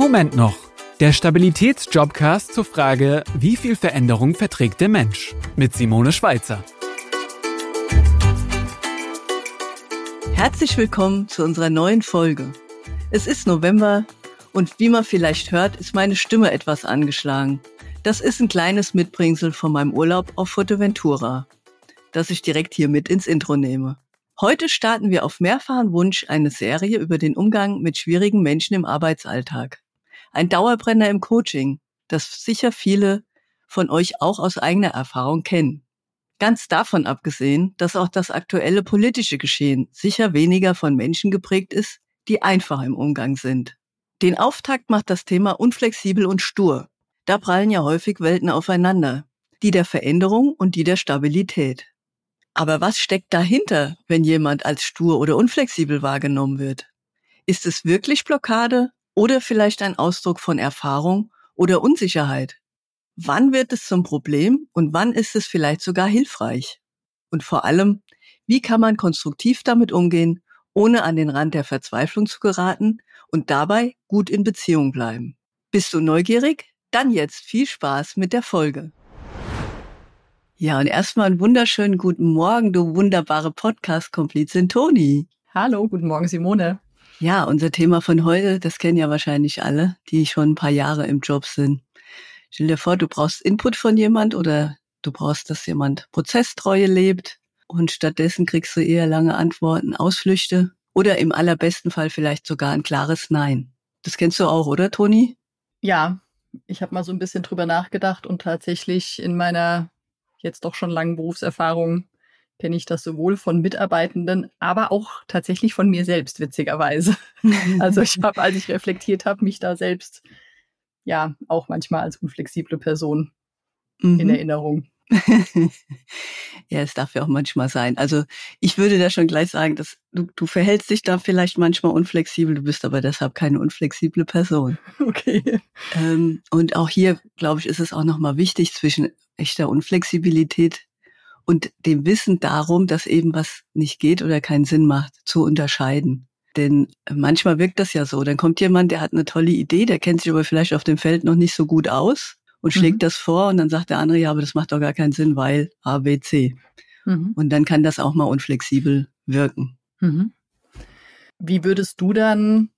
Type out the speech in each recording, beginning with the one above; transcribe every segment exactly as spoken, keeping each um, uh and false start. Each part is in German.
Moment noch. Der Stabilitäts-Jobcast zur Frage, wie viel Veränderung verträgt der Mensch? Mit Simone Schweizer. Herzlich willkommen zu unserer neuen Folge. Es ist November und wie man vielleicht hört, ist meine Stimme etwas angeschlagen. Das ist ein kleines Mitbringsel von meinem Urlaub auf Fuerteventura, das ich direkt hier mit ins Intro nehme. Heute starten wir auf mehrfachen Wunsch eine Serie über den Umgang mit schwierigen Menschen im Arbeitsalltag. Ein Dauerbrenner im Coaching, das sicher viele von euch auch aus eigener Erfahrung kennen. Ganz davon abgesehen, dass auch das aktuelle politische Geschehen sicher weniger von Menschen geprägt ist, die einfach im Umgang sind. Den Auftakt macht das Thema unflexibel und stur. Da prallen ja häufig Welten aufeinander, die der Veränderung und die der Stabilität. Aber was steckt dahinter, wenn jemand als stur oder unflexibel wahrgenommen wird? Ist es wirklich Blockade oder vielleicht ein Ausdruck von Erfahrung oder Unsicherheit? Wann wird es zum Problem und wann ist es vielleicht sogar hilfreich? Und vor allem, wie kann man konstruktiv damit umgehen, ohne an den Rand der Verzweiflung zu geraten und dabei gut in Beziehung bleiben? Bist du neugierig? Dann jetzt viel Spaß mit der Folge. Ja, und erstmal einen wunderschönen guten Morgen, du wunderbare Podcast-Komplizin Toni. Hallo, guten Morgen, Simone. Ja, unser Thema von heute, das kennen ja wahrscheinlich alle, die schon ein paar Jahre im Job sind. Stell dir vor, du brauchst Input von jemand oder du brauchst, dass jemand Prozesstreue lebt und stattdessen kriegst du eher lange Antworten, Ausflüchte oder im allerbesten Fall vielleicht sogar ein klares Nein. Das kennst du auch, oder Toni? Ja, ich habe mal so ein bisschen drüber nachgedacht und tatsächlich in meiner jetzt doch schon langen Berufserfahrung kenne ich das sowohl von Mitarbeitenden, aber auch tatsächlich von mir selbst, witzigerweise. Also ich habe, als ich reflektiert habe, mich da selbst ja auch manchmal als unflexible Person mhm. in Erinnerung. Ja, es darf ja auch manchmal sein. Also ich würde da schon gleich sagen, dass du, du verhältst dich da vielleicht manchmal unflexibel, du bist aber deshalb keine unflexible Person. Okay. Ähm, und auch hier, glaube ich, ist es auch nochmal wichtig zwischen echter Unflexibilität und dem Wissen darum, dass eben was nicht geht oder keinen Sinn macht, zu unterscheiden. Denn manchmal wirkt das ja so. Dann kommt jemand, der hat eine tolle Idee, der kennt sich aber vielleicht auf dem Feld noch nicht so gut aus und schlägt mhm. das vor und dann sagt der andere, ja, aber das macht doch gar keinen Sinn, weil A, B, C. Mhm. Und dann kann das auch mal unflexibel wirken. Mhm. Wie würdest du dann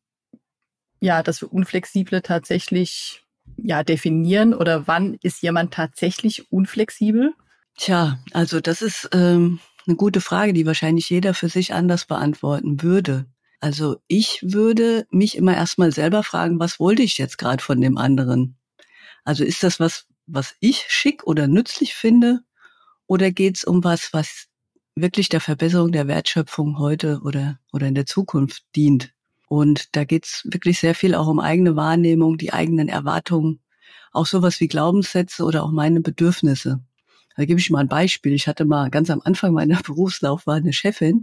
ja das Unflexible tatsächlich ja definieren oder wann ist jemand tatsächlich unflexibel? Tja, also das ist ähm, eine gute Frage, die wahrscheinlich jeder für sich anders beantworten würde. Also ich würde mich immer erstmal selber fragen, was wollte ich jetzt gerade von dem anderen? Also ist das was, was ich schick oder nützlich finde? Oder geht's um was, was wirklich der Verbesserung der Wertschöpfung heute oder, oder in der Zukunft dient? Und da geht's wirklich sehr viel auch um eigene Wahrnehmung, die eigenen Erwartungen, auch sowas wie Glaubenssätze oder auch meine Bedürfnisse. Da gebe ich mal ein Beispiel. Ich hatte mal ganz am Anfang meiner Berufslaufbahn eine Chefin,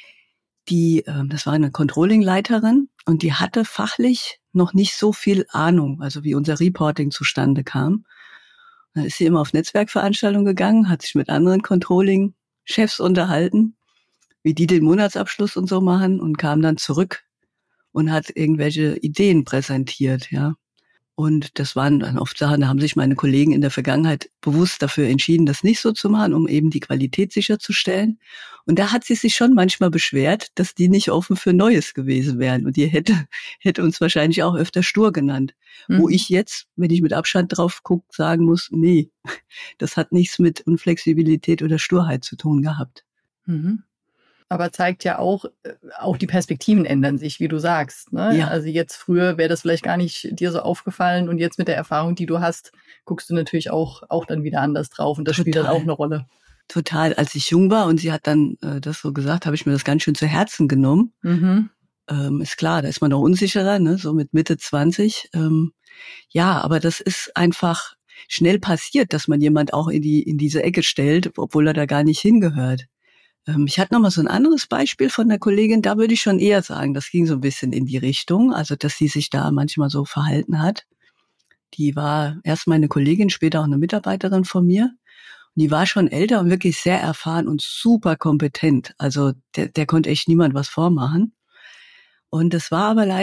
die, das war eine Controlling-Leiterin und die hatte fachlich noch nicht so viel Ahnung, also wie unser Reporting zustande kam. Dann ist sie immer auf Netzwerkveranstaltungen gegangen, hat sich mit anderen Controlling-Chefs unterhalten, wie die den Monatsabschluss und so machen und kam dann zurück und hat irgendwelche Ideen präsentiert, ja. Und das waren dann oft Sachen, da haben sich meine Kollegen in der Vergangenheit bewusst dafür entschieden, das nicht so zu machen, um eben die Qualität sicherzustellen. Und da hat sie sich schon manchmal beschwert, dass die nicht offen für Neues gewesen wären. Und die hätte, hätte uns wahrscheinlich auch öfter stur genannt. Mhm. Wo ich jetzt, wenn ich mit Abstand drauf gucke, sagen muss, nee, das hat nichts mit Unflexibilität oder Sturheit zu tun gehabt. Mhm. Aber zeigt ja auch, auch die Perspektiven ändern sich, wie du sagst. Ne? Ja. Also jetzt früher wäre das vielleicht gar nicht dir so aufgefallen und jetzt mit der Erfahrung, die du hast, guckst du natürlich auch, auch dann wieder anders drauf und das Total. Spielt dann auch eine Rolle. Total. Als ich jung war und sie hat dann äh, das so gesagt, habe ich mir das ganz schön zu Herzen genommen. Mhm. Ähm, ist klar, da ist man noch unsicherer, ne? So mit Mitte zwanzig. Ähm, ja, aber das ist einfach schnell passiert, dass man jemand auch in die in diese Ecke stellt, obwohl er da gar nicht hingehört. Ich hatte noch mal so ein anderes Beispiel von der Kollegin, da würde ich schon eher sagen, das ging so ein bisschen in die Richtung, also dass sie sich da manchmal so verhalten hat. Die war erst meine Kollegin, später auch eine Mitarbeiterin von mir. Und die war schon älter und wirklich sehr erfahren und super kompetent. Also der, der konnte echt niemand was vormachen. Und das war aber leider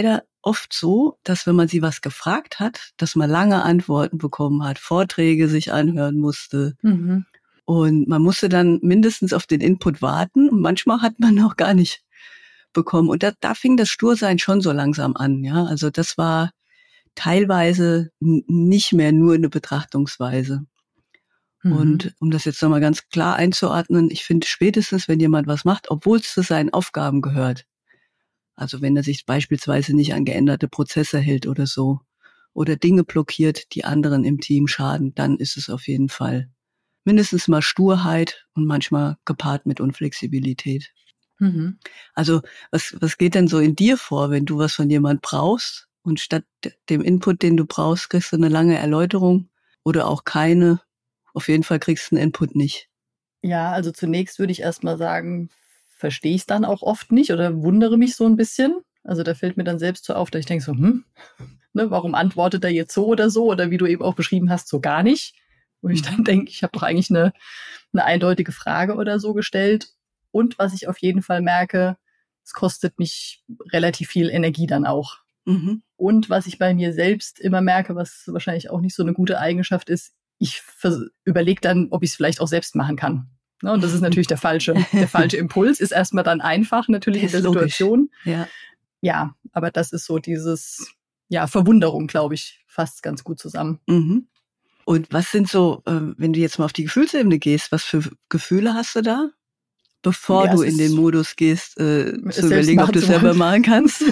oft so, dass wenn man sie was gefragt hat, dass man lange Antworten bekommen hat, Vorträge sich anhören musste. Mhm. Und man musste dann mindestens auf den Input warten. Und manchmal hat man auch gar nicht bekommen. Und da, da fing das Stursein schon so langsam an. Ja, also das war teilweise n- nicht mehr nur eine Betrachtungsweise. Mhm. Und um das jetzt nochmal ganz klar einzuordnen, ich finde spätestens, wenn jemand was macht, obwohl es zu seinen Aufgaben gehört, also wenn er sich beispielsweise nicht an geänderte Prozesse hält oder so, oder Dinge blockiert, die anderen im Team schaden, dann ist es auf jeden Fall mindestens mal Sturheit und manchmal gepaart mit Unflexibilität. Mhm. Also was, was geht denn so in dir vor, wenn du was von jemand brauchst und statt dem Input, den du brauchst, kriegst du eine lange Erläuterung oder auch keine? Auf jeden Fall kriegst du einen Input nicht. Ja, also zunächst würde ich erstmal sagen, verstehe ich es dann auch oft nicht oder wundere mich so ein bisschen. Also da fällt mir dann selbst so auf, dass ich denke so, hm, ne, warum antwortet er jetzt so oder so? Oder wie du eben auch beschrieben hast, so gar nicht. Wo ich dann denke, ich habe doch eigentlich eine, eine eindeutige Frage oder so gestellt. Und was ich auf jeden Fall merke, es kostet mich relativ viel Energie dann auch. Mhm. Und was ich bei mir selbst immer merke, was wahrscheinlich auch nicht so eine gute Eigenschaft ist, ich überlege dann, ob ich es vielleicht auch selbst machen kann. Ne, und das ist natürlich der falsche, der falsche Impuls. Ist erstmal dann einfach natürlich in der logisch. Situation. Ja. Ja, aber das ist so dieses, ja, Verwunderung, glaube ich, fasst ganz gut zusammen. Mhm. Und was sind so, äh, wenn du jetzt mal auf die Gefühlsebene gehst, was für Gefühle hast du da? Bevor Ja, du es in ist- den Modus gehst, äh, es zu selbst überlegen, ob machen du es zu selber wollen. machen kannst.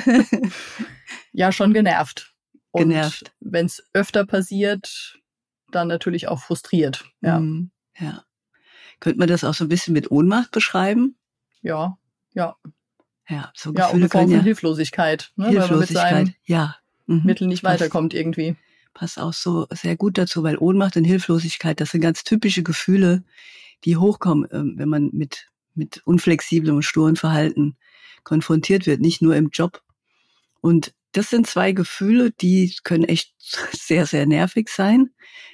Ja, schon genervt. Und Genervt. wenn es öfter passiert, dann natürlich auch frustriert. Ja, Mhm. Ja. Könnte man das auch so ein bisschen mit Ohnmacht beschreiben? ja, ja. Ja, so Ja, auch Gefühle eine Form können von ja Hilflosigkeit, ne, weil man mit Hilflosigkeit. seinem Ja. Mhm. Mittel nicht Passt. weiterkommt irgendwie. Passt auch so sehr gut dazu, weil Ohnmacht und Hilflosigkeit, das sind ganz typische Gefühle, die hochkommen, ähm, wenn man mit mit unflexiblem und sturen Verhalten konfrontiert wird, nicht nur im Job. Und das sind zwei Gefühle, die können echt sehr, sehr nervig sein.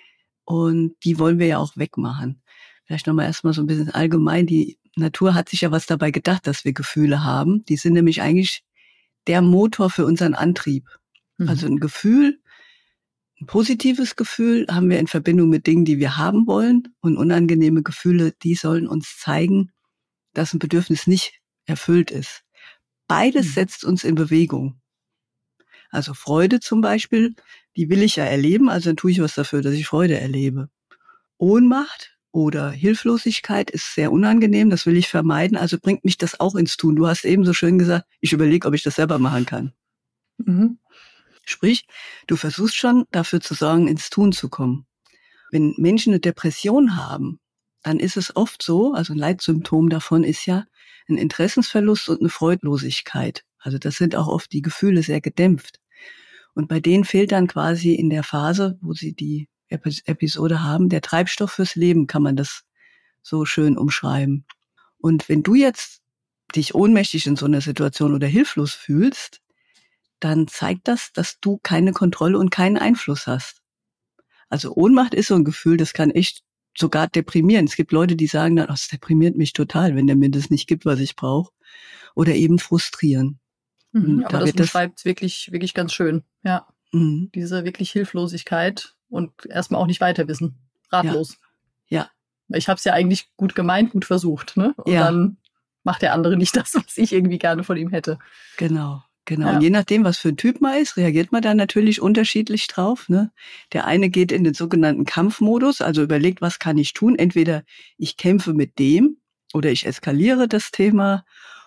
Und die wollen wir ja auch wegmachen. Vielleicht nochmal erstmal so ein bisschen allgemein. Die Natur hat sich ja was dabei gedacht, dass wir Gefühle haben. Die sind nämlich eigentlich der Motor für unseren Antrieb. Mhm. Also ein Gefühl, ein positives Gefühl haben wir in Verbindung mit Dingen, die wir haben wollen. Und unangenehme Gefühle, die sollen uns zeigen, dass ein Bedürfnis nicht erfüllt ist. Beides Mhm. setzt uns in Bewegung. Also Freude zum Beispiel, die will ich ja erleben, also dann tue ich was dafür, dass ich Freude erlebe. Ohnmacht oder Hilflosigkeit ist sehr unangenehm, das will ich vermeiden, also bringt mich das auch ins Tun. Du hast eben so schön gesagt, ich überlege, ob ich das selber machen kann. Mhm. Sprich, du versuchst schon dafür zu sorgen, ins Tun zu kommen. Wenn Menschen eine Depression haben, dann ist es oft so, also ein Leitsymptom davon ist ja ein Interessensverlust und eine Freudlosigkeit. Also das sind auch oft die Gefühle sehr gedämpft. Und bei denen fehlt dann quasi in der Phase, wo sie die Episode haben, der Treibstoff fürs Leben, kann man das so schön umschreiben. Und wenn du jetzt dich ohnmächtig in so einer Situation oder hilflos fühlst, dann zeigt das, dass du keine Kontrolle und keinen Einfluss hast. Also Ohnmacht ist so ein Gefühl, das kann echt sogar deprimieren. Es gibt Leute, die sagen dann, oh, es deprimiert mich total, wenn der mir das nicht gibt, was ich brauche. Oder eben frustrieren. Mhm. Und Aber da das wird das, beschreibt wirklich, wirklich ganz schön. Ja, mh, diese wirklich Hilflosigkeit und erstmal auch nicht weiter wissen. Ratlos. ja, Ich habe es ja eigentlich gut gemeint, gut versucht, ne? Und Ja. dann macht der andere nicht das, was ich irgendwie gerne von ihm hätte. genau. Genau. Ja. Und je nachdem, was für ein Typ man ist, reagiert man dann natürlich unterschiedlich drauf. Ne? Der eine geht in den sogenannten Kampfmodus, also überlegt, was kann ich tun? Entweder ich kämpfe mit dem oder ich eskaliere das Thema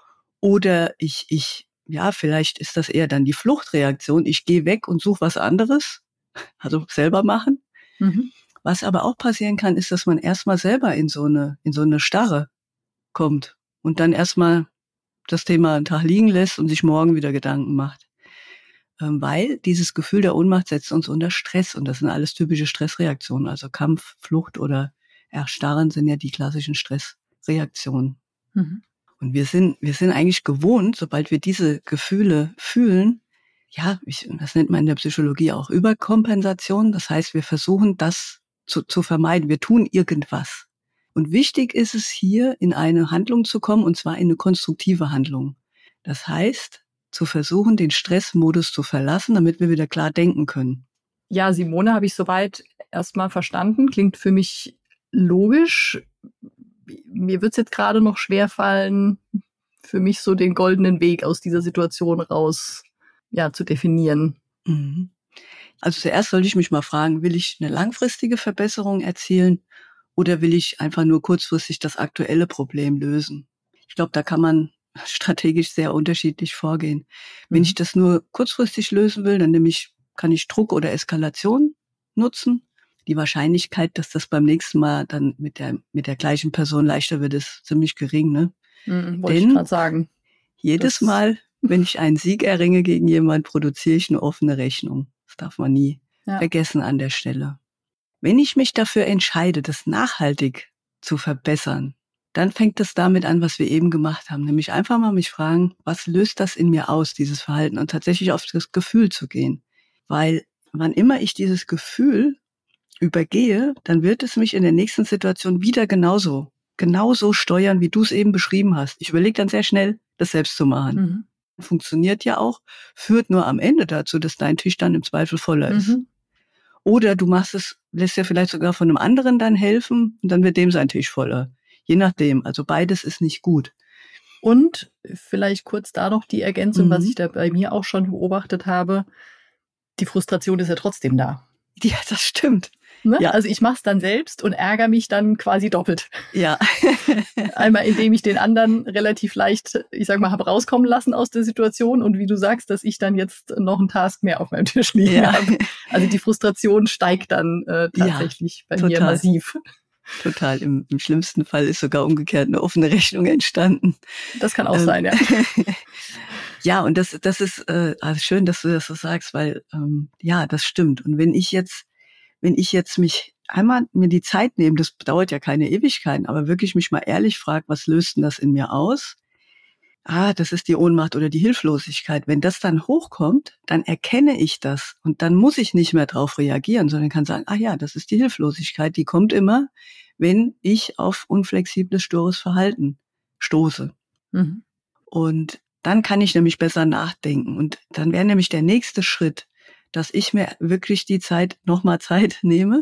oder ich, ich, ja, vielleicht ist das eher dann die Fluchtreaktion. Ich gehe weg und suche was anderes, also selber machen. Mhm. Was aber auch passieren kann, ist, dass man erstmal selber in so eine, in so eine Starre kommt und dann erstmal das Thema einen Tag liegen lässt und sich morgen wieder Gedanken macht. Ähm, weil dieses Gefühl der Ohnmacht setzt uns unter Stress und das sind alles typische Stressreaktionen. Also Kampf, Flucht oder Erstarren sind ja die klassischen Stressreaktionen. Mhm. Und wir sind, wir sind eigentlich gewohnt, sobald wir diese Gefühle fühlen, ja, ich, das nennt man in der Psychologie auch Überkompensation. Das heißt, wir versuchen das zu, zu vermeiden. Wir tun irgendwas. Und wichtig ist es hier, in eine Handlung zu kommen, und zwar in eine konstruktive Handlung. Das heißt, zu versuchen, den Stressmodus zu verlassen, damit wir wieder klar denken können. Ja, Simone habe ich soweit erstmal verstanden. Klingt für mich logisch. Mir wird es jetzt gerade noch schwerfallen, für mich so den goldenen Weg aus dieser Situation raus ja, zu definieren. Mhm. Also zuerst sollte ich mich mal fragen, will ich eine langfristige Verbesserung erzielen oder will ich einfach nur kurzfristig das aktuelle Problem lösen? Ich glaube, da kann man strategisch sehr unterschiedlich vorgehen. Wenn Mhm. ich das nur kurzfristig lösen will, dann nämlich kann ich Druck oder Eskalation nutzen. Die Wahrscheinlichkeit, dass das beim nächsten Mal dann mit der mit der gleichen Person leichter wird, ist ziemlich gering, ne? Mhm, wollte ich Denn gerade sagen. jedes Das- Mal, wenn ich einen Sieg erringe gegen jemand, produziere ich eine offene Rechnung. Das darf man nie Ja. vergessen an der Stelle. Wenn ich mich dafür entscheide, das nachhaltig zu verbessern, dann fängt es damit an, was wir eben gemacht haben. Nämlich einfach mal mich fragen, was löst das in mir aus, dieses Verhalten? Und tatsächlich auf das Gefühl zu gehen. Weil wann immer ich dieses Gefühl übergehe, dann wird es mich in der nächsten Situation wieder genauso, genauso steuern, wie du es eben beschrieben hast. Ich überlege dann sehr schnell, das selbst zu machen. Mhm. Funktioniert ja auch, führt nur am Ende dazu, dass dein Tisch dann im Zweifel voller ist. Mhm. Oder du machst es, lässt ja vielleicht sogar von einem anderen dann helfen und dann wird dem sein Tisch voller. Je nachdem. Also beides ist nicht gut. Und vielleicht kurz da noch die Ergänzung, Mhm. was ich da bei mir auch schon beobachtet habe. Die Frustration ist ja trotzdem da. Ja, das stimmt. Ne? Ja. Also ich mache es dann selbst und ärgere mich dann quasi doppelt. Ja. Einmal, indem ich den anderen relativ leicht, ich sag mal, habe rauskommen lassen aus der Situation und wie du sagst, dass ich dann jetzt noch einen Task mehr auf meinem Tisch liegen Ja. habe. Also die Frustration steigt dann äh, tatsächlich Ja, bei mir total. massiv. Total. Im, Im schlimmsten Fall ist sogar umgekehrt eine offene Rechnung entstanden. Das kann auch Ähm, sein, ja. Ja, und das, das ist äh, also schön, dass du das so sagst, weil ähm, ja, das stimmt. Und wenn ich jetzt, wenn ich jetzt mich einmal mir die Zeit nehme, das dauert ja keine Ewigkeiten, aber wirklich mich mal ehrlich frage, was löst denn das in mir aus? Ah, das ist die Ohnmacht oder die Hilflosigkeit. Wenn das dann hochkommt, dann erkenne ich das und dann muss ich nicht mehr drauf reagieren, sondern kann sagen, ah ja, das ist die Hilflosigkeit, die kommt immer, wenn ich auf unflexibles, stures Verhalten stoße. Mhm. Und dann kann ich nämlich besser nachdenken. Und dann wäre nämlich der nächste Schritt, dass ich mir wirklich die Zeit, nochmal Zeit nehme,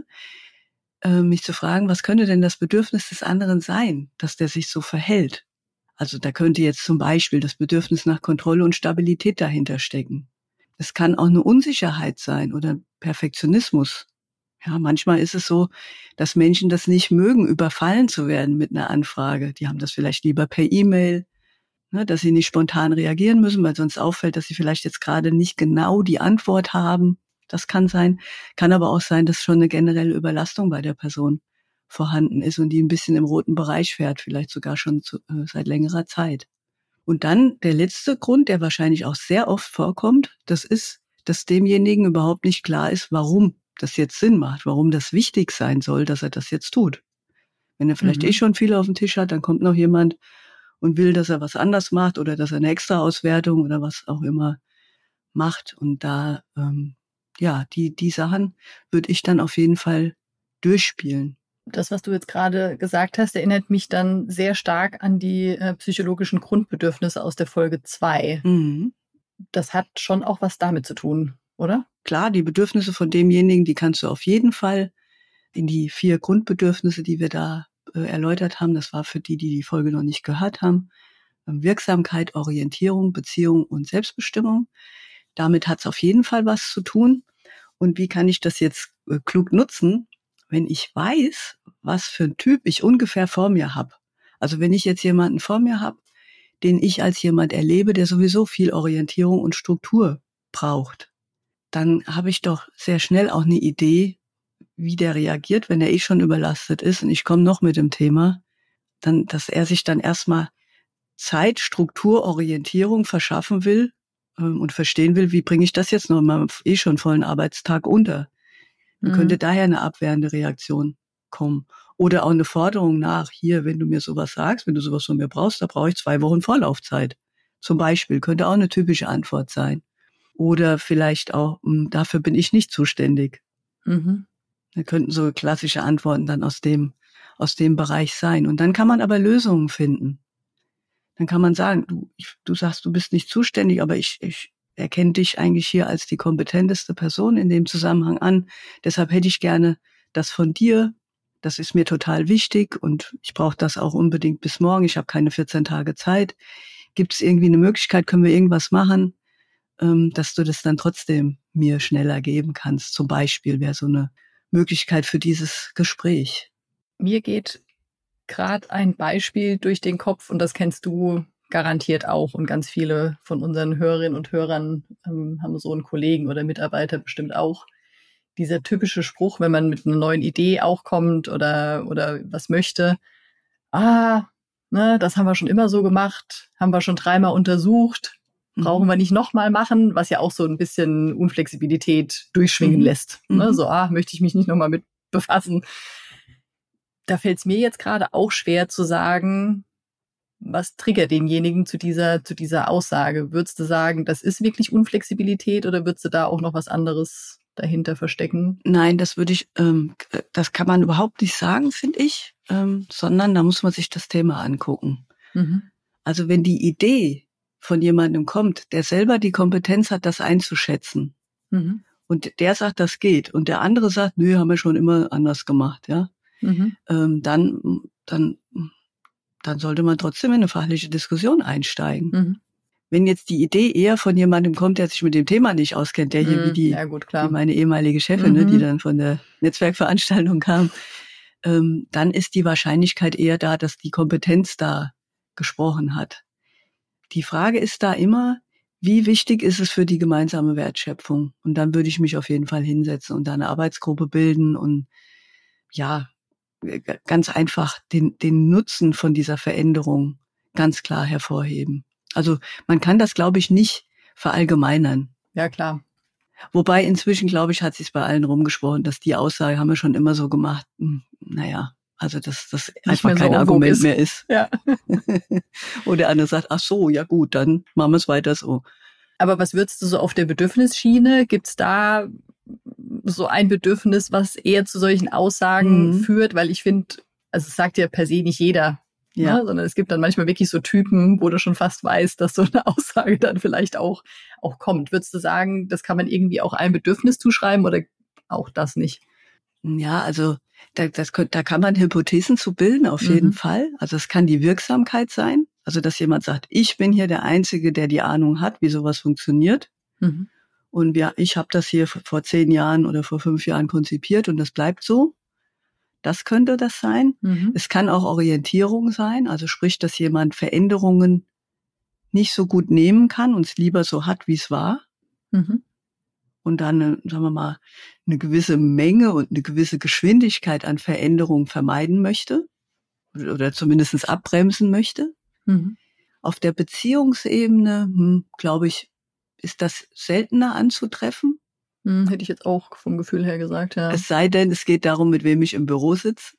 äh, mich zu fragen, was könnte denn das Bedürfnis des anderen sein, dass der sich so verhält? Also da könnte jetzt zum Beispiel das Bedürfnis nach Kontrolle und Stabilität dahinter stecken. Es kann auch eine Unsicherheit sein oder Perfektionismus. Ja, manchmal ist es so, dass Menschen das nicht mögen, überfallen zu werden mit einer Anfrage. Die haben das vielleicht lieber per E-Mail, ne, dass sie nicht spontan reagieren müssen, weil sonst auffällt, dass sie vielleicht jetzt gerade nicht genau die Antwort haben. Das kann sein. Kann aber auch sein, dass schon eine generelle Überlastung bei der Person vorhanden ist und die ein bisschen im roten Bereich fährt, vielleicht sogar schon zu, äh, seit längerer Zeit. Und dann der letzte Grund, der wahrscheinlich auch sehr oft vorkommt, das ist, dass demjenigen überhaupt nicht klar ist, warum das jetzt Sinn macht, warum das wichtig sein soll, dass er das jetzt tut. Wenn er vielleicht Mhm. eh schon viel auf dem Tisch hat, dann kommt noch jemand und will, dass er was anders macht oder dass er eine Extra-Auswertung oder was auch immer macht. Und da, ähm, ja, die, die Sachen würde ich dann auf jeden Fall durchspielen. Das, was du jetzt gerade gesagt hast, erinnert mich dann sehr stark an die äh, psychologischen Grundbedürfnisse aus der Folge zwei. Mhm. Das hat schon auch was damit zu tun, oder? Klar, die Bedürfnisse von demjenigen, die kannst du auf jeden Fall in die vier Grundbedürfnisse, die wir da äh, erläutert haben, das war für die, die die Folge noch nicht gehört haben, Wirksamkeit, Orientierung, Beziehung und Selbstbestimmung. Damit hat es auf jeden Fall was zu tun. Und wie kann ich das jetzt äh, klug nutzen, wenn ich weiß, was für ein Typ ich ungefähr vor mir habe? Also wenn ich jetzt jemanden vor mir habe, den ich als jemand erlebe, der sowieso viel Orientierung und Struktur braucht, dann habe ich doch sehr schnell auch eine Idee, wie der reagiert, wenn er eh schon überlastet ist und ich komme noch mit dem Thema, dann, dass er sich dann erstmal Zeit, Struktur, Orientierung verschaffen will ähm, und verstehen will, wie bringe ich das jetzt noch in meinem eh schon vollen Arbeitstag unter. Dann Mhm. könnte daher eine abwehrende Reaktion kommen. Oder auch eine Forderung nach, hier, wenn du mir sowas sagst, wenn du sowas von mir brauchst, da brauche ich zwei Wochen Vorlaufzeit. Zum Beispiel könnte auch eine typische Antwort sein. Oder vielleicht auch, mh, dafür bin ich nicht zuständig. Mhm. Da könnten so klassische Antworten dann aus dem, aus dem Bereich sein. Und dann kann man aber Lösungen finden. dann kann man sagen, du, ich, du sagst, du bist nicht zuständig, aber ich, ich erkenne dich eigentlich hier als die kompetenteste Person in dem Zusammenhang an. Deshalb hätte ich gerne das von dir. Das ist mir total wichtig und ich brauche das auch unbedingt bis morgen. Ich habe keine vierzehn Tage Zeit. Gibt es irgendwie eine Möglichkeit, können wir irgendwas machen, ähm, dass du das dann trotzdem mir schneller geben kannst? Zum Beispiel wäre so eine Möglichkeit für dieses Gespräch. Mir geht gerade ein Beispiel durch den Kopf und das kennst du garantiert auch und ganz viele von unseren Hörerinnen und Hörern ähm, haben so einen Kollegen oder Mitarbeiter bestimmt auch. Dieser typische Spruch, wenn man mit einer neuen Idee auch kommt oder oder was möchte, ah, ne, das haben wir schon immer so gemacht, haben wir schon dreimal untersucht, brauchen mhm. wir nicht nochmal machen, was ja auch so ein bisschen Unflexibilität durchschwingen mhm. lässt. Ne? So, ah, möchte ich mich nicht nochmal mit befassen. Da fällt es mir jetzt gerade auch schwer zu sagen, was triggert denjenigen zu dieser zu dieser Aussage? Würdest du sagen, das ist wirklich Unflexibilität oder würdest du da auch noch was anderes dahinter verstecken? Nein, das würde ich, ähm, das kann man überhaupt nicht sagen, finde ich, ähm, sondern da muss man sich das Thema angucken. Mhm. Also wenn die Idee von jemandem kommt, der selber die Kompetenz hat, das einzuschätzen, mhm. und der sagt, das geht, und der andere sagt, nö, haben wir schon immer anders gemacht, ja, mhm. ähm, dann, dann, dann sollte man trotzdem in eine fachliche Diskussion einsteigen. Mhm. Wenn jetzt die Idee eher von jemandem kommt, der sich mit dem Thema nicht auskennt, der hier mm, wie die, ja gut, klar. wie meine ehemalige Chefin, mhm. ne, die dann von der Netzwerkveranstaltung kam, ähm, dann ist die Wahrscheinlichkeit eher da, dass die Kompetenz da gesprochen hat. Die Frage ist da immer, wie wichtig ist es für die gemeinsame Wertschöpfung? Und dann würde ich mich auf jeden Fall hinsetzen und da eine Arbeitsgruppe bilden und ja, ganz einfach den, den Nutzen von dieser Veränderung ganz klar hervorheben. Also man kann das, glaube ich, nicht verallgemeinern. Ja, klar. Wobei inzwischen, glaube ich, hat sich bei allen rumgesprochen, dass die Aussage, haben wir schon immer so gemacht, hm, naja, also dass das einfach kein so Argument ist. mehr ist. Ja. Oder der andere sagt, ach so, ja gut, dann machen wir es weiter so. Aber was würdest du so auf der Bedürfnisschiene? Gibt's da so ein Bedürfnis, was eher zu solchen Aussagen mhm. führt? Weil ich finde, also es sagt ja per se nicht jeder, ja, ne? Sondern es gibt dann manchmal wirklich so Typen, wo du schon fast weißt, dass so eine Aussage dann vielleicht auch, auch kommt. Würdest du sagen, das kann man irgendwie auch einem Bedürfnis zuschreiben oder auch das nicht? Ja, also da, das, da kann man Hypothesen zu bilden, auf mhm. jeden Fall. Also es kann die Wirksamkeit sein. Also dass jemand sagt, ich bin hier der Einzige, der die Ahnung hat, wie sowas funktioniert. Mhm. Und ja, ich habe das hier vor zehn Jahren oder vor fünf Jahren konzipiert und das bleibt so. Das könnte das sein. Mhm. Es kann auch Orientierung sein, also sprich, dass jemand Veränderungen nicht so gut nehmen kann und es lieber so hat, wie es war. Mhm. Und dann, sagen wir mal, eine gewisse Menge und eine gewisse Geschwindigkeit an Veränderungen vermeiden möchte oder zumindest abbremsen möchte. Mhm. Auf der Beziehungsebene, hm, glaube ich, ist das seltener anzutreffen. Hm, hätte ich jetzt auch vom Gefühl her gesagt, ja. Es sei denn, es geht darum, mit wem ich im Büro sitze.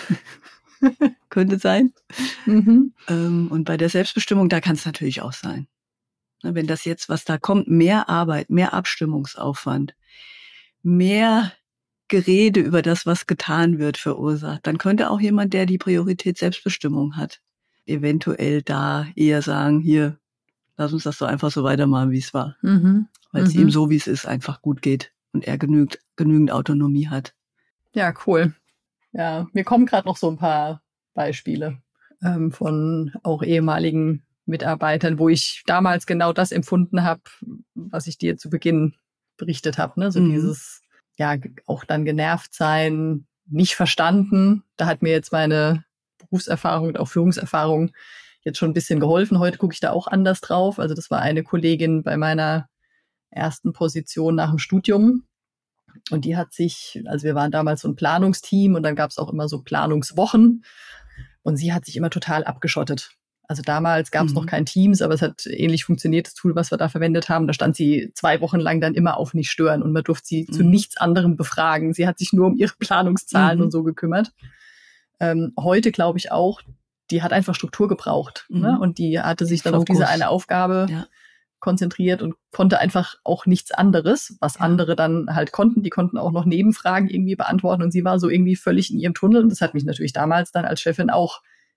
Könnte sein. Mhm. Ähm, und bei der Selbstbestimmung, da kann es natürlich auch sein. Wenn das jetzt, was da kommt, mehr Arbeit, mehr Abstimmungsaufwand, mehr Gerede über das, was getan wird, verursacht, dann könnte auch jemand, der die Priorität Selbstbestimmung hat, eventuell da eher sagen, hier, lass uns das doch einfach so weitermachen, wie es war. Mhm. Weil es mhm. ihm so, wie es ist, einfach gut geht und er genügend, genügend Autonomie hat. Ja, cool. Ja, mir kommen gerade noch so ein paar Beispiele ähm, von auch ehemaligen Mitarbeitern, wo ich damals genau das empfunden habe, was ich dir zu Beginn berichtet habe. Ne? So mhm. dieses, ja, auch dann genervt sein, nicht verstanden. Da hat mir jetzt meine Berufserfahrung und auch Führungserfahrung jetzt schon ein bisschen geholfen. Heute gucke ich da auch anders drauf. Also das war eine Kollegin bei meiner ersten Position nach dem Studium. Und die hat sich, also wir waren damals so ein Planungsteam und dann gab es auch immer so Planungswochen. Und sie hat sich immer total abgeschottet. Also damals gab es mhm. noch kein Teams, aber es hat ähnlich funktioniert, das Tool, was wir da verwendet haben. Da stand sie zwei Wochen lang dann immer auf nicht stören und man durfte sie mhm. zu nichts anderem befragen. Sie hat sich nur um ihre Planungszahlen mhm. und so gekümmert. Ähm, heute glaube ich auch, die hat einfach Struktur gebraucht. Mhm. Ne? Und die hatte sich dann Fokus. auf diese eine Aufgabe ja. konzentriert und konnte einfach auch nichts anderes, was ja. andere dann halt konnten. Die konnten auch noch Nebenfragen irgendwie beantworten und sie war so irgendwie völlig in ihrem Tunnel. Und das hat mich natürlich damals dann als Chefin auch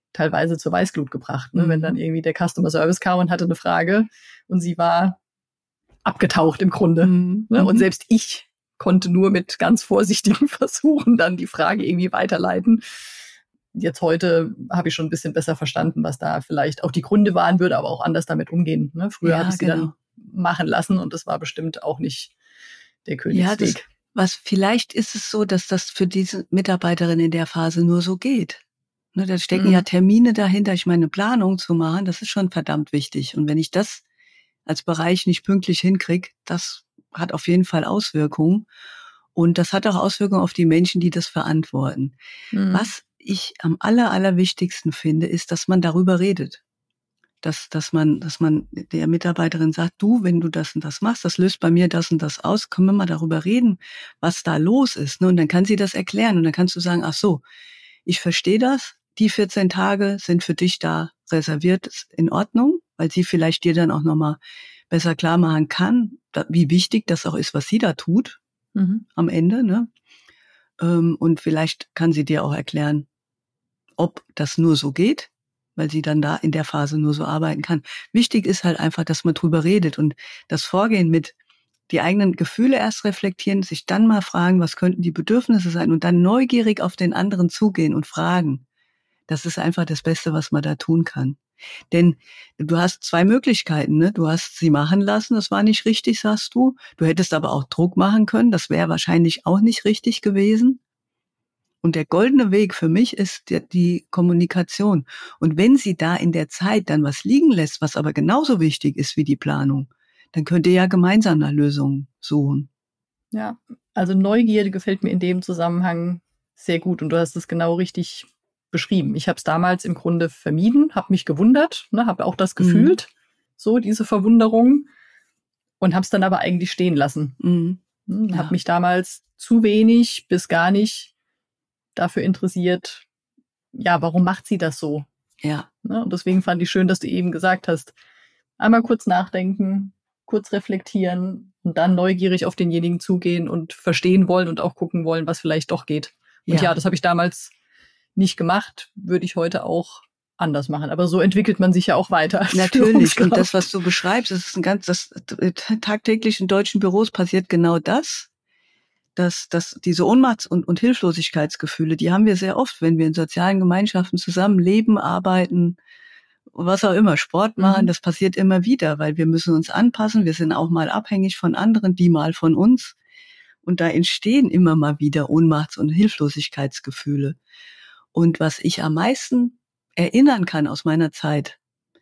teilweise zur Weißglut gebracht, ne? Mhm. Wenn dann irgendwie der Customer Service kam und hatte eine Frage und sie war abgetaucht im Grunde. Mhm. Ne? Und Mhm. selbst ich konnte nur mit ganz vorsichtigen Versuchen dann die Frage irgendwie weiterleiten. Jetzt heute habe ich schon ein bisschen besser verstanden, was da vielleicht auch die Gründe waren, würde aber auch anders damit umgehen. Ne? Früher Ja, habe ich sie genau. dann machen lassen und das war bestimmt auch nicht der Ja, Königsweg. das, was vielleicht ist es so, dass das für diese Mitarbeiterin in der Phase nur so geht. Ne, da stecken Mhm. ja Termine dahinter. Ich meine, eine Planung zu machen, das ist schon verdammt wichtig. Und wenn ich das als Bereich nicht pünktlich hinkriege, das hat auf jeden Fall Auswirkungen. Und das hat auch Auswirkungen auf die Menschen, die das verantworten. Mhm. Was ich am aller, allerwichtigsten finde, ist, dass man darüber redet. Dass, dass man, dass man der Mitarbeiterin sagt, du, wenn du das und das machst, das löst bei mir das und das aus, können wir mal darüber reden, was da los ist. Ne? Und dann kann sie das erklären und dann kannst du sagen, ach so, ich verstehe das, die vierzehn Tage sind für dich da reserviert, ist in Ordnung, weil sie vielleicht dir dann auch nochmal besser klar machen kann, wie wichtig das auch ist, was sie da tut Mhm. am Ende. Ne? Und vielleicht kann sie dir auch erklären, ob das nur so geht, weil sie dann da in der Phase nur so arbeiten kann. Wichtig ist halt einfach, dass man drüber redet und das Vorgehen mit die eigenen Gefühle erst reflektieren, sich dann mal fragen, was könnten die Bedürfnisse sein und dann neugierig auf den anderen zugehen und fragen. Das ist einfach das Beste, was man da tun kann. Denn du hast zwei Möglichkeiten, ne? Du hast sie machen lassen, das war nicht richtig, sagst du. Du hättest aber auch Druck machen können, das wäre wahrscheinlich auch nicht richtig gewesen. Und der goldene Weg für mich ist die, die Kommunikation. Und wenn sie da in der Zeit dann was liegen lässt, was aber genauso wichtig ist wie die Planung, dann könnt ihr ja gemeinsam nach Lösungen suchen. Ja, also Neugierde gefällt mir in dem Zusammenhang sehr gut und du hast es genau richtig beschrieben. Ich habe es damals im Grunde vermieden, habe mich gewundert, ne, habe auch das gefühlt, mhm. so diese Verwunderung und habe es dann aber eigentlich stehen lassen. Mhm. Hm, Ja. habe mich damals zu wenig bis gar nicht dafür interessiert, ja, warum macht sie das so? Ja. Ne, und deswegen fand ich schön, dass du eben gesagt hast, einmal kurz nachdenken, kurz reflektieren und dann neugierig auf denjenigen zugehen und verstehen wollen und auch gucken wollen, was vielleicht doch geht. Und ja, Ja. das habe ich damals nicht gemacht, würde ich heute auch anders machen. Aber so entwickelt man sich ja auch weiter. Als Natürlich. Und das, was du beschreibst, das ist ein ganz, das tagtäglich in deutschen Büros passiert genau das. Dass, dass diese Ohnmachts- und, und Hilflosigkeitsgefühle, die haben wir sehr oft, wenn wir in sozialen Gemeinschaften zusammen leben, arbeiten, was auch immer, Sport machen, Mhm. das passiert immer wieder, weil wir müssen uns anpassen, wir sind auch mal abhängig von anderen, die mal von uns. Und da entstehen immer mal wieder Ohnmachts- und Hilflosigkeitsgefühle. Und was ich am meisten erinnern kann aus meiner Zeit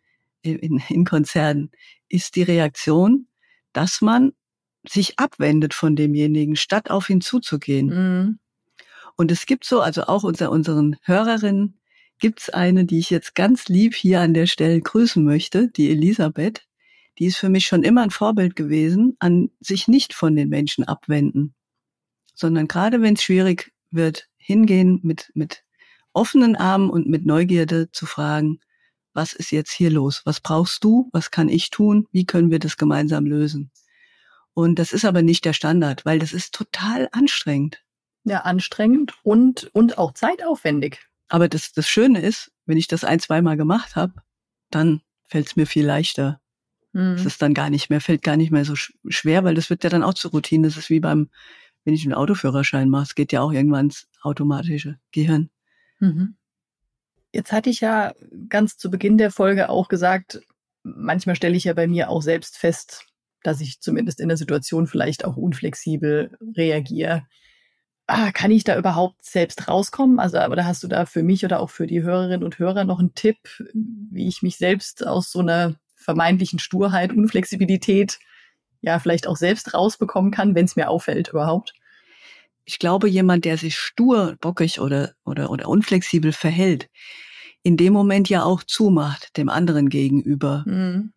in, in Konzernen, ist die Reaktion, dass man sich abwendet von demjenigen, statt auf ihn zuzugehen. Mhm. Und es gibt so, also auch unter unseren Hörerinnen, gibt's eine, die ich jetzt ganz lieb hier an der Stelle grüßen möchte, die Elisabeth. Die ist für mich schon immer ein Vorbild gewesen, an sich nicht von den Menschen abwenden, sondern gerade wenn es schwierig wird, hingehen mit, mit offenen Armen und mit Neugierde zu fragen, was ist jetzt hier los? Was brauchst du? Was kann ich tun? Wie können wir das gemeinsam lösen? Und das ist aber nicht der Standard, weil das ist total anstrengend. Ja, anstrengend und, und auch zeitaufwendig. Aber das, das Schöne ist, wenn ich das ein, zweimal gemacht habe, dann fällt es mir viel leichter. Es Mhm. ist dann gar nicht mehr, fällt gar nicht mehr so schwer, weil das wird ja dann auch zur Routine. Das ist wie beim, wenn ich einen Autoführerschein mache, es geht ja auch irgendwann ins automatische Gehirn. Mhm. Jetzt hatte ich ja ganz zu Beginn der Folge auch gesagt, manchmal stelle ich ja bei mir auch selbst fest, dass ich zumindest in der Situation vielleicht auch unflexibel reagiere. Ah, kann ich da überhaupt selbst rauskommen? Also, aber da hast du da für mich oder auch für die Hörerinnen und Hörer noch einen Tipp, wie ich mich selbst aus so einer vermeintlichen Sturheit, Unflexibilität ja vielleicht auch selbst rausbekommen kann, wenn es mir auffällt überhaupt? Ich glaube, jemand, der sich stur, bockig oder, oder, oder unflexibel verhält, in dem Moment ja auch zumacht, dem anderen gegenüber. Mhm.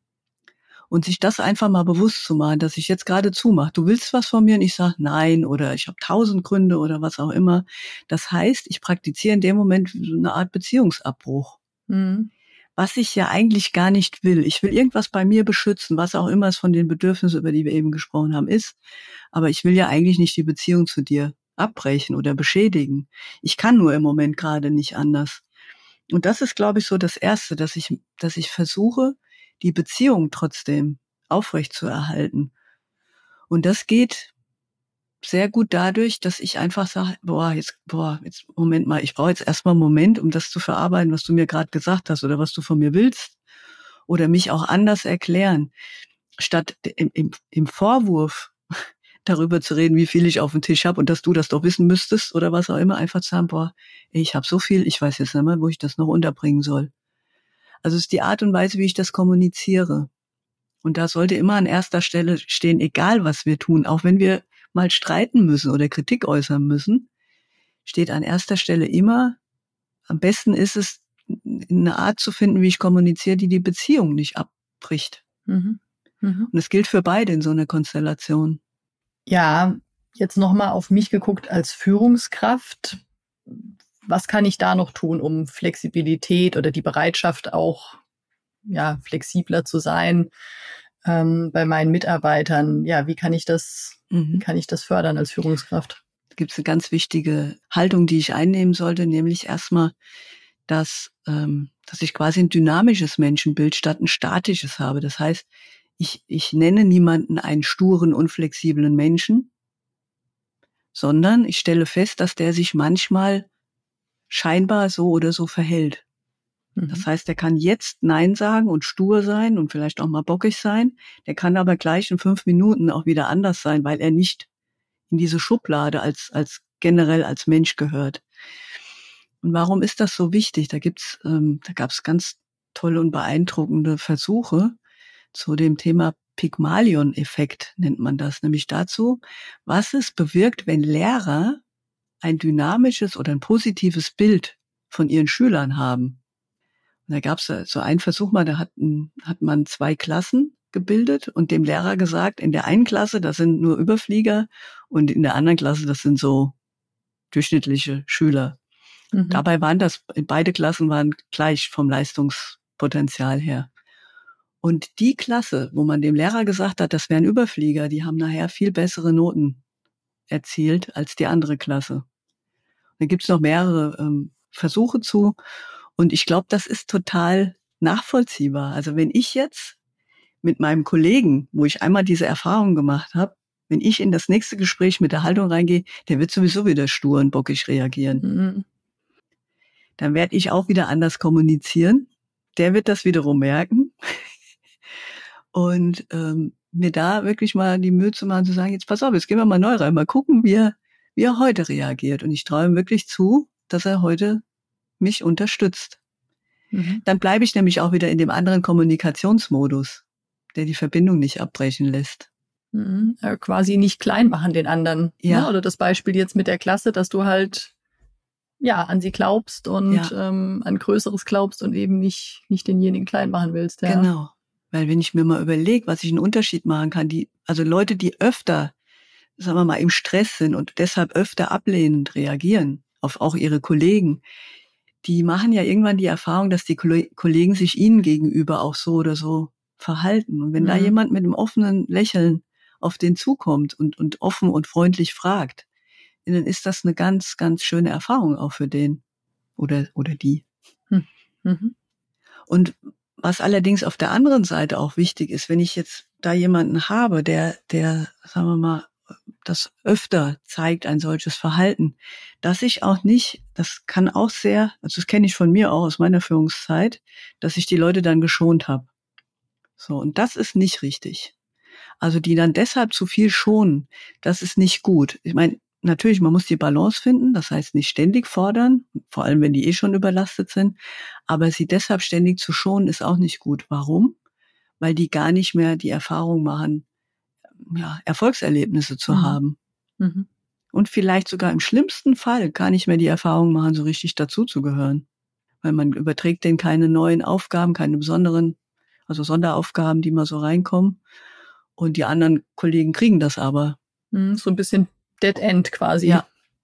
Und sich das einfach mal bewusst zu machen, dass ich jetzt gerade zumache. Du willst was von mir und ich sage nein oder ich habe tausend Gründe oder was auch immer. Das heißt, ich praktiziere in dem Moment so eine Art Beziehungsabbruch. Mhm. Was ich ja eigentlich gar nicht will. Ich will irgendwas bei mir beschützen, was auch immer es von den Bedürfnissen, über die wir eben gesprochen haben, ist. Aber ich will ja eigentlich nicht die Beziehung zu dir abbrechen oder beschädigen. Ich kann nur im Moment gerade nicht anders. Und das ist, glaube ich, so das Erste, dass ich, dass ich versuche, die Beziehung trotzdem aufrechtzuerhalten. Und das geht sehr gut dadurch, dass ich einfach sage, boah, jetzt, boah, jetzt, Moment mal, ich brauche jetzt erstmal einen Moment, um das zu verarbeiten, was du mir gerade gesagt hast oder was du von mir willst. Oder mich auch anders erklären. Statt im, im, im Vorwurf darüber zu reden, wie viel ich auf dem Tisch habe und dass du das doch wissen müsstest oder was auch immer, einfach zu sagen, boah, ey, ich habe so viel, ich weiß jetzt nicht mehr, wo ich das noch unterbringen soll. Also es ist die Art und Weise, wie ich das kommuniziere. Und da sollte immer an erster Stelle stehen, egal was wir tun, auch wenn wir mal streiten müssen oder Kritik äußern müssen, steht an erster Stelle immer, am besten ist es, eine Art zu finden, wie ich kommuniziere, die die Beziehung nicht abbricht. Mhm. Mhm. Und es gilt für beide in so einer Konstellation. Ja, jetzt nochmal auf mich geguckt als Führungskraft. Was kann ich da noch tun, um Flexibilität oder die Bereitschaft auch, ja, flexibler zu sein ähm, bei meinen Mitarbeitern? Ja, wie kann ich das, Mhm. wie kann ich das fördern als Führungskraft? Da gibt es eine ganz wichtige Haltung, die ich einnehmen sollte, nämlich erstmal, dass, ähm, dass ich quasi ein dynamisches Menschenbild statt ein statisches habe. Das heißt, ich, ich nenne niemanden einen sturen, unflexiblen Menschen, sondern ich stelle fest, dass der sich manchmal scheinbar so oder so verhält. Mhm. Das heißt, der kann jetzt Nein sagen und stur sein und vielleicht auch mal bockig sein. Der kann aber gleich in fünf Minuten auch wieder anders sein, weil er nicht in diese Schublade als, als generell als Mensch gehört. Und warum ist das so wichtig? Da gibt's, ähm, da gab's ganz tolle und beeindruckende Versuche zu dem Thema Pygmalion-Effekt, nennt man das, nämlich dazu, was es bewirkt, wenn Lehrer ein dynamisches oder ein positives Bild von ihren Schülern haben. Und da gab's so einen Versuch mal, da hat, hat man zwei Klassen gebildet und dem Lehrer gesagt, in der einen Klasse, das sind nur Überflieger und in der anderen Klasse, das sind so durchschnittliche Schüler. Mhm. Dabei waren das, beide Klassen waren gleich vom Leistungspotenzial her. Und die Klasse, wo man dem Lehrer gesagt hat, das wären Überflieger, die haben nachher viel bessere Noten erzielt als die andere Klasse. Da gibt's noch mehrere ähm, Versuche zu. Und ich glaube, das ist total nachvollziehbar. Also wenn ich jetzt mit meinem Kollegen, wo ich einmal diese Erfahrung gemacht habe, wenn ich in das nächste Gespräch mit der Haltung reingehe, der wird sowieso wieder stur und bockig reagieren. Mhm. Dann werde ich auch wieder anders kommunizieren. Der wird das wiederum merken. Und ähm, mir da wirklich mal die Mühe zu machen, zu sagen, jetzt pass auf, jetzt gehen wir mal neu rein, mal gucken, wie er, wie er heute reagiert. Und ich traue ihm wirklich zu, dass er heute mich unterstützt. Mhm. Dann bleibe ich nämlich auch wieder in dem anderen Kommunikationsmodus, der die Verbindung nicht abbrechen lässt. Mhm. Ja, quasi nicht klein machen den anderen. Ja. Ne? Oder das Beispiel jetzt mit der Klasse, dass du halt ja an sie glaubst und ja. ähm, an Größeres glaubst und eben nicht nicht denjenigen klein machen willst. Ja. Genau. Weil wenn ich mir mal überlege, was ich einen Unterschied machen kann, die, also Leute, die öfter, sagen wir mal, im Stress sind und deshalb öfter ablehnend reagieren auf auch ihre Kollegen, die machen ja irgendwann die Erfahrung, dass die Kollegen sich ihnen gegenüber auch so oder so verhalten. Und wenn mhm. da jemand mit einem offenen Lächeln auf den zukommt und, und offen und freundlich fragt, dann ist das eine ganz, ganz schöne Erfahrung auch für den oder, oder die. Mhm. Und was allerdings auf der anderen Seite auch wichtig ist, wenn ich jetzt da jemanden habe, der, der, sagen wir mal, das öfter zeigt, ein solches Verhalten, dass ich auch nicht, das kann auch sehr, also das kenne ich von mir auch aus meiner Führungszeit, dass ich die Leute dann geschont habe. So, und das ist nicht richtig. Also die dann deshalb zu viel schonen, das ist nicht gut. Ich meine, natürlich, man muss die Balance finden, das heißt nicht ständig fordern, vor allem wenn die eh schon überlastet sind, aber sie deshalb ständig zu schonen, ist auch nicht gut. Warum? Weil die gar nicht mehr die Erfahrung machen, ja, Erfolgserlebnisse zu mhm. haben. Mhm. Und vielleicht sogar im schlimmsten Fall gar nicht mehr die Erfahrung machen, so richtig dazuzugehören. Weil man überträgt denen keine neuen Aufgaben, keine besonderen, also Sonderaufgaben, die mal so reinkommen. Und die anderen Kollegen kriegen das aber. Mhm, so ein bisschen Dead End quasi. Ja,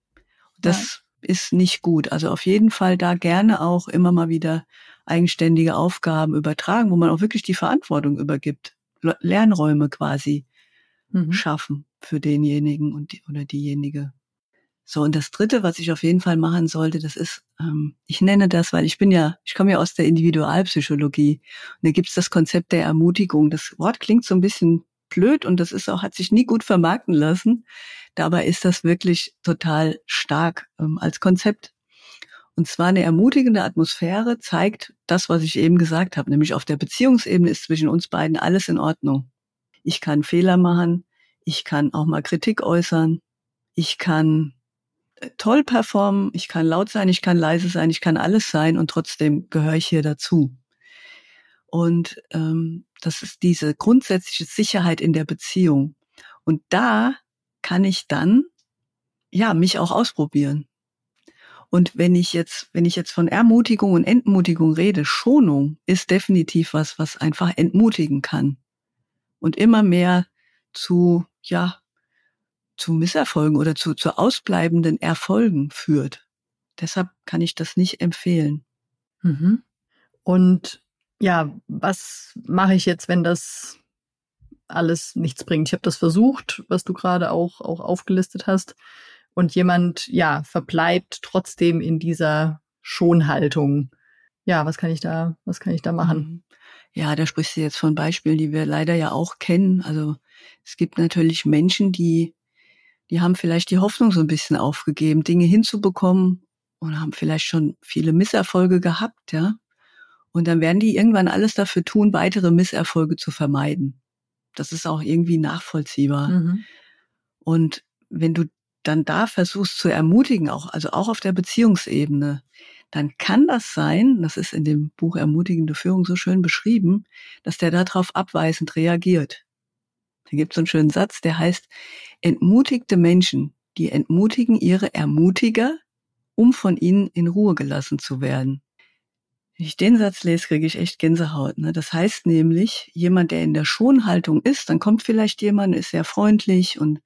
das ja. ist nicht gut. Also auf jeden Fall da gerne auch immer mal wieder eigenständige Aufgaben übertragen, wo man auch wirklich die Verantwortung übergibt. Lernräume quasi mhm. schaffen für denjenigen und die, oder diejenige. So, und das Dritte, was ich auf jeden Fall machen sollte, das ist, ähm, ich nenne das, weil ich bin ja, ich komme ja aus der Individualpsychologie. Und da gibt's das Konzept der Ermutigung. Das Wort klingt so ein bisschen blöd und das ist auch, hat sich nie gut vermarkten lassen. Dabei ist das wirklich total stark ähm, als Konzept. Und zwar eine ermutigende Atmosphäre zeigt das, was ich eben gesagt habe, nämlich auf der Beziehungsebene ist zwischen uns beiden alles in Ordnung. Ich kann Fehler machen, ich kann auch mal Kritik äußern, ich kann toll performen, ich kann laut sein, ich kann leise sein, ich kann alles sein und trotzdem gehöre ich hier dazu. Und ähm, das ist diese grundsätzliche Sicherheit in der Beziehung. Und da kann ich dann ja mich auch ausprobieren. Und wenn ich jetzt, wenn ich jetzt von Ermutigung und Entmutigung rede, Schonung ist definitiv was, was einfach entmutigen kann und immer mehr zu ja zu Misserfolgen oder zu, zu ausbleibenden Erfolgen führt. Deshalb kann ich das nicht empfehlen. Mhm. Und ja, was mache ich jetzt, wenn das alles nichts bringt? Ich habe das versucht, was du gerade auch, auch aufgelistet hast. Und jemand, ja, verbleibt trotzdem in dieser Schonhaltung. Ja, was kann ich da, was kann ich da machen? Ja, da sprichst du jetzt von Beispielen, die wir leider ja auch kennen. Also es gibt natürlich Menschen, die Die haben vielleicht die Hoffnung so ein bisschen aufgegeben, Dinge hinzubekommen und haben vielleicht schon viele Misserfolge gehabt, ja. Und dann werden die irgendwann alles dafür tun, weitere Misserfolge zu vermeiden. Das ist auch irgendwie nachvollziehbar. Mhm. Und wenn du dann da versuchst zu ermutigen, auch, also auch auf der Beziehungsebene, dann kann das sein, das ist in dem Buch Ermutigende Führung so schön beschrieben, dass der darauf abweisend reagiert. Da gibt es so einen schönen Satz, der heißt, entmutigte Menschen, die entmutigen ihre Ermutiger, um von ihnen in Ruhe gelassen zu werden. Wenn ich den Satz lese, kriege ich echt Gänsehaut. Ne? Das heißt nämlich, jemand, der in der Schonhaltung ist, dann kommt vielleicht jemand, ist sehr freundlich und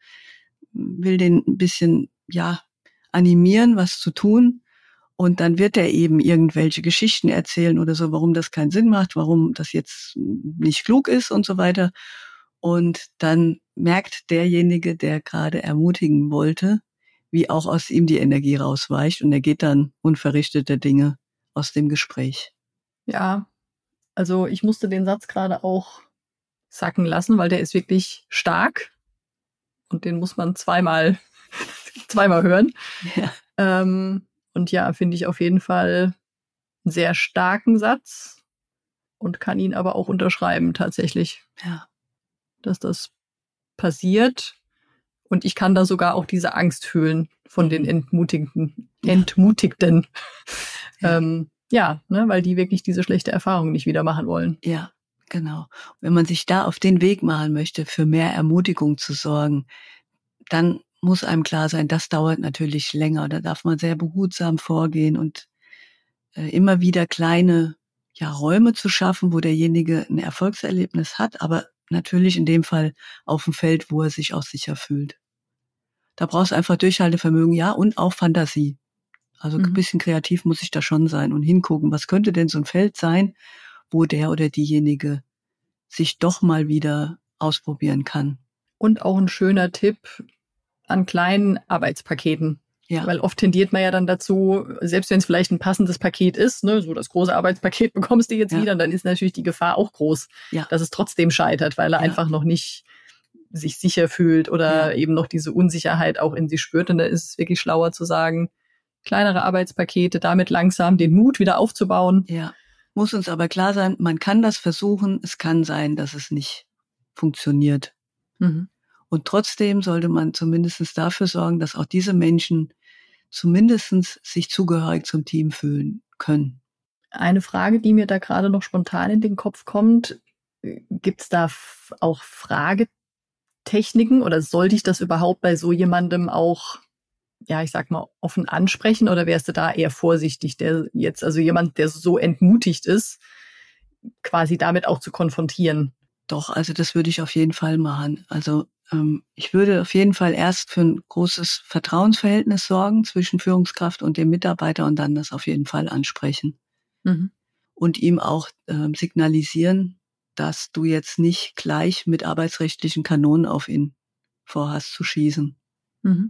will den ein bisschen, ja, animieren, was zu tun. Und dann wird er eben irgendwelche Geschichten erzählen oder so, warum das keinen Sinn macht, warum das jetzt nicht klug ist und so weiter. Und dann merkt derjenige, der gerade ermutigen wollte, wie auch aus ihm die Energie rausweicht und er geht dann unverrichtete Dinge aus dem Gespräch. Ja, also ich musste den Satz gerade auch sacken lassen, weil der ist wirklich stark und den muss man zweimal, zweimal hören. Ja. Ähm, und ja, finde ich auf jeden Fall einen sehr starken Satz und kann ihn aber auch unterschreiben tatsächlich. Ja. Dass das passiert. Und ich kann da sogar auch diese Angst fühlen von Mhm. den Entmutigten, Entmutigten. Ja. Ähm, ja, ne, weil die wirklich diese schlechte Erfahrung nicht wieder machen wollen. Ja, genau. Wenn man sich da auf den Weg machen möchte, für mehr Ermutigung zu sorgen, dann muss einem klar sein, das dauert natürlich länger. Da darf man sehr behutsam vorgehen und äh, immer wieder kleine ja, Räume zu schaffen, wo derjenige ein Erfolgserlebnis hat, aber natürlich in dem Fall auf dem Feld, wo er sich auch sicher fühlt. Da brauchst du einfach Durchhaltevermögen, ja, und auch Fantasie. Also ein Mhm. bisschen kreativ muss ich da schon sein und hingucken, was könnte denn so ein Feld sein, wo der oder diejenige sich doch mal wieder ausprobieren kann. Und auch ein schöner Tipp an kleinen Arbeitspaketen. Ja, Weil oft tendiert man ja dann dazu, selbst wenn es vielleicht ein passendes Paket ist, ne, so das große Arbeitspaket bekommst du jetzt Ja. wieder, dann ist natürlich die Gefahr auch groß, ja, dass es trotzdem scheitert, weil er Ja. einfach noch nicht sich sicher fühlt oder Ja. eben noch diese Unsicherheit auch in sich spürt. Und da ist es wirklich schlauer zu sagen, kleinere Arbeitspakete, damit langsam den Mut wieder aufzubauen. ja. Muss uns aber klar sein, man kann das versuchen, es kann sein, dass es nicht funktioniert. Mhm. Und trotzdem sollte man zumindest dafür sorgen, dass auch diese Menschen zumindest sich zugehörig zum Team fühlen können. Eine Frage, die mir da gerade noch spontan in den Kopf kommt, gibt es da f- auch Fragetechniken oder sollte ich das überhaupt bei so jemandem auch, ja, ich sag mal, offen ansprechen oder wärst du da eher vorsichtig, der jetzt, also jemand, der so entmutigt ist, quasi damit auch zu konfrontieren? Doch, also das würde ich auf jeden Fall machen. Also ähm, ich würde auf jeden Fall erst für ein großes Vertrauensverhältnis sorgen zwischen Führungskraft und dem Mitarbeiter und dann das auf jeden Fall ansprechen. Mhm. Und ihm auch ähm, signalisieren, dass du jetzt nicht gleich mit arbeitsrechtlichen Kanonen auf ihn vorhast zu schießen. Mhm.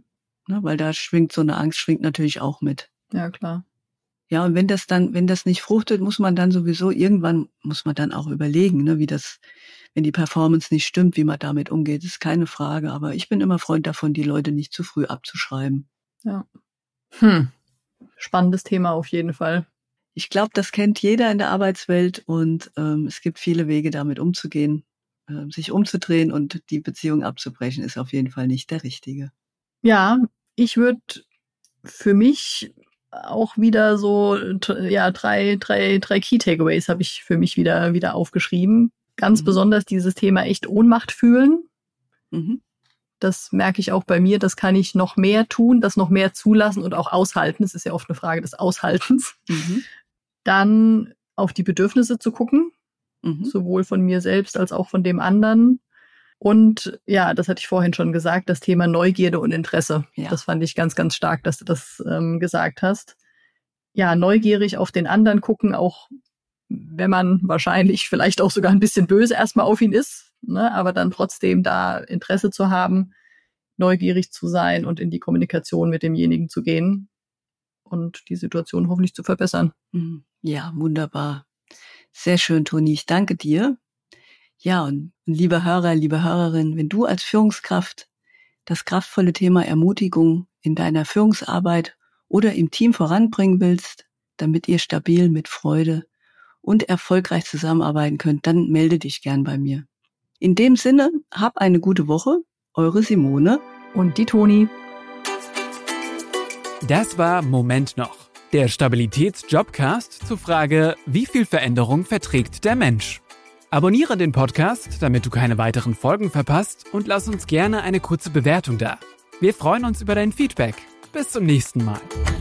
Ne, weil da schwingt so eine Angst, schwingt natürlich auch mit. Ja, klar. Ja, und wenn das dann, wenn das nicht fruchtet, muss man dann sowieso, irgendwann muss man dann auch überlegen, ne, wie das, wenn die Performance nicht stimmt, wie man damit umgeht, ist keine Frage. Aber ich bin immer Freund davon, die Leute nicht zu früh abzuschreiben. Ja. Hm. Spannendes Thema auf jeden Fall. Ich glaube, das kennt jeder in der Arbeitswelt und ähm, es gibt viele Wege, damit umzugehen. Äh, sich umzudrehen und die Beziehung abzubrechen, ist auf jeden Fall nicht der richtige. Ja, ich würde für mich auch wieder so, ja, drei, drei, drei Key Takeaways habe ich für mich wieder, wieder aufgeschrieben. Ganz mhm. besonders dieses Thema echt Ohnmacht fühlen. Mhm. Das merke ich auch bei mir. Das kann ich noch mehr tun, das noch mehr zulassen und auch aushalten. Es ist ja oft eine Frage des Aushaltens. Mhm. Dann auf die Bedürfnisse zu gucken, mhm. sowohl von mir selbst als auch von dem anderen. Und ja, das hatte ich vorhin schon gesagt, das Thema Neugierde und Interesse. Ja. Das fand ich ganz, ganz stark, dass du das ähm, gesagt hast. Ja, neugierig auf den anderen gucken, auch wenn man wahrscheinlich vielleicht auch sogar ein bisschen böse erstmal auf ihn ist, ne, aber dann trotzdem da Interesse zu haben, neugierig zu sein und in die Kommunikation mit demjenigen zu gehen und die Situation hoffentlich zu verbessern. Ja, wunderbar. Sehr schön, Toni. Ich danke dir. Ja, und lieber Hörer, liebe Hörerin, wenn du als Führungskraft das kraftvolle Thema Ermutigung in deiner Führungsarbeit oder im Team voranbringen willst, damit ihr stabil mit Freude und erfolgreich zusammenarbeiten könnt, dann melde dich gern bei mir. In dem Sinne, hab eine gute Woche, eure Simone und die Toni. Das war Moment noch, der Stabilitäts-Jobcast zur Frage, wie viel Veränderung verträgt der Mensch? Abonniere den Podcast, damit du keine weiteren Folgen verpasst und lass uns gerne eine kurze Bewertung da. Wir freuen uns über dein Feedback. Bis zum nächsten Mal.